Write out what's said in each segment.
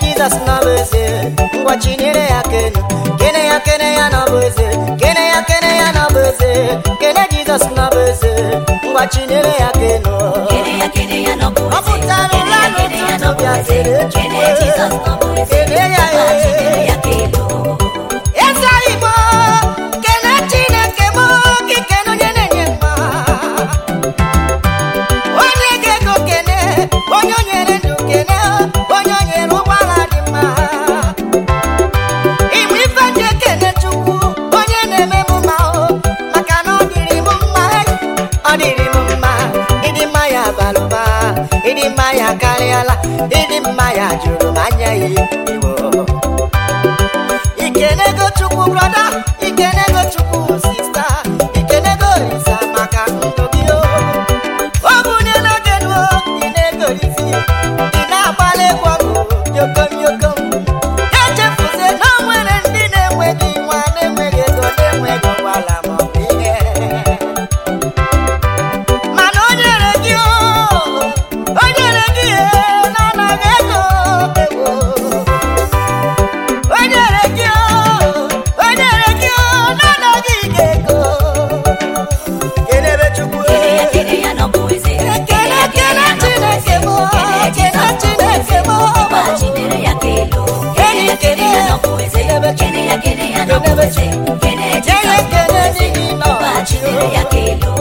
Jesus no beze, ngwa chinere ya kene. Kene ya no beze, kene ya no beze, kene Jesus no beze, ngwa chinere ya kene. Kene ya no beze, Oputaro la no beze, kene Jesus no beze, kene ya kene. Esa ibo, kene chineke mo, kikeno nyene nyema. Onye gego kene, onye nyere ndu kene, onye nyere ụgbala dị mma. Ibu ife ndị kene Chukwu, onye na-eme m mma o, maka na ọ dịrị m mma, ọ dịrị m mma. Ịdị mma ya bara ụba, ịdị mma ya karịala, ịdị mma ya juru m anya ya iwo. Ikenego Chukwu brother, ikenego Chukwu sister, ikenego Olisa maka ndụ gị o. Ọ bụ n'oge nuo, ị na-egorisi, ị na-agbalị egwu ọgụ, yokom yokom. Echefuzie na o nwere ndị na-enweghị nwa, na-enweghị ego, na-enweghị ụgbọala ma ọ bụ ihe. Mana o nyere gị o, o nyere gị na ọ naghị ego ewo. O nyere gị o, o nyere gị o, na ọ naghị ego. Kelebe Chukwu. Kene ya no beze, Kene Chineke mo, kene Chineke mo. chinere ya kelo. Kene ya no beze, kene ya no beze, kene Jesus no beze, chinere ya kelo.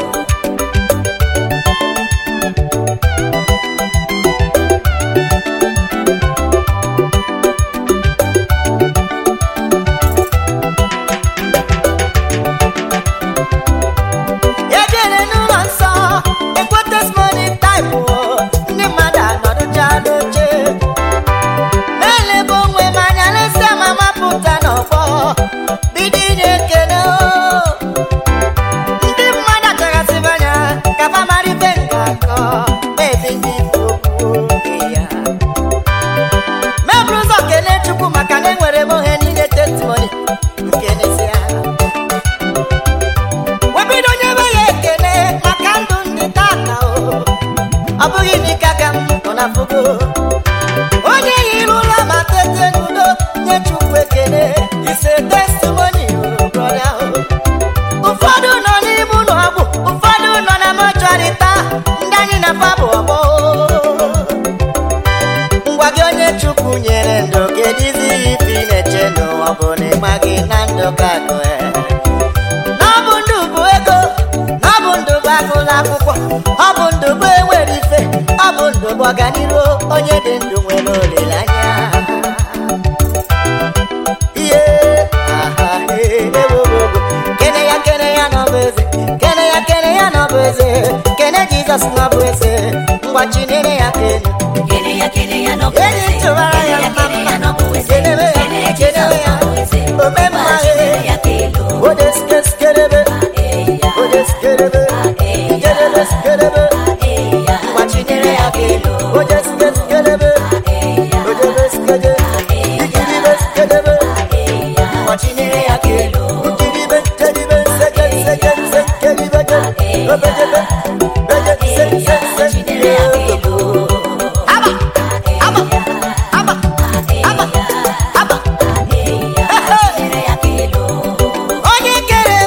Ejere n'ụlọ nsọ, ekwe testimony time o, ndị mmadụ anọdụcha n'oche. N'elebe onwe m anya n'isi ma mapụta n'ọgbọ, bido inye ekele o. Ndị mmadụ achọghasịbụ anya ka fa mara ife nke akọ, ebe ndị Igbo kwuo ya. Meburu ụzọ kelee Chukwu maka na enwere m ohe n'inye testimony nke n'ezie. Webido nyebe ya ekele maka ndụ ndị tata o. Ọ bụghị n'ike aka m nọ na fogo. Onye hiri ụlọ ma tete n'udo, nye Chukwu ekele. Ise testimony o brother o. Ụfọdụ nọ n'ime ụlọ ọgwụ, ụfọdụ nọ na mortuary taa, ndị anyị na fa bụ ọgbọ o. Ngwa gị onye Chukwu nyere ndụ, kedizi ife ị na-eche n'ụwa bụ na ịmaghị na ndụ ka akụ ya. Ọ bụ ndụ bụ ego, ọ bụ ndụ bụ agụla akwụkwọ, ọ bụ ndụ bụ enwere ife, ọ bụ ndụ bụ ọganihu, onye dị ndụ nwere olileanya. Ihe aha ewo. Kene ya nọ bụ eze, kene ya nọ bụ eze, kene Jesus nọ bụ eze, ngwa chinere ya kene. Kene ya no beze, Enyi tụwara ya kene ya no beze, kenebe ya, kene Jesus no beze, omemma chinere ya kelo. odeskelebe, odeskelebe, ikelebe skelebe, ngwa chinere ya kene. Odeskelebe, odeskelebe, ikilibe skelebe, ngwa chinere ya kene. Ikilibe, kelibe, sekelibe, obedebe, Chinere ya kelo. Chinere ya kelo. Onye kere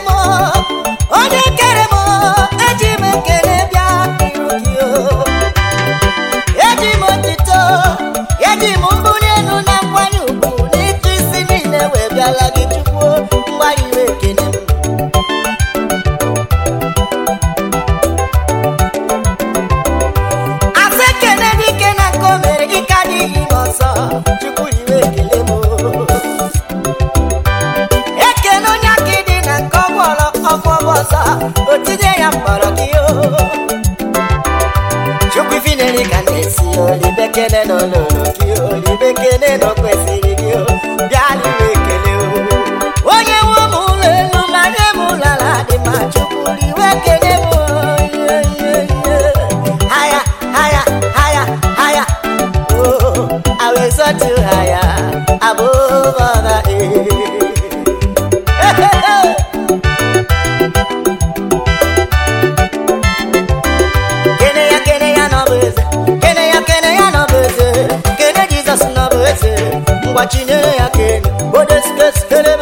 m, eji m ekele bịa iru gị o. Eji m otito, eji m mbuli elu na nkwanye ugwu, n'ịtụ isi niile wee bịala gị Chukwu, mgbari iwe ekele m. Asị ekele dike na nke o mere, ike adịghị m ọzọ, Chukwu iwe ekele m o. Ekele onye aka ịdị na nke ọgwọrọ ọgwọ ọzọ, o tinye ya mkpọrọ gị o. Chukwu ifinere ka na-esi olibekele n'ololo gị, olibekele na o kwesịrị gị o. Bịa liwe ekele o. Onye nwe m ụlọ elu ma nye m ụlọ ala dị mma, Chukwu liwe ekele m o. Haya, haya, haya, haya. Oh, I will exalt you higher above other Kene ya no beze, kene ya no beze, kene Jesus no beze. ngwa chinyere ya kene odesikeskele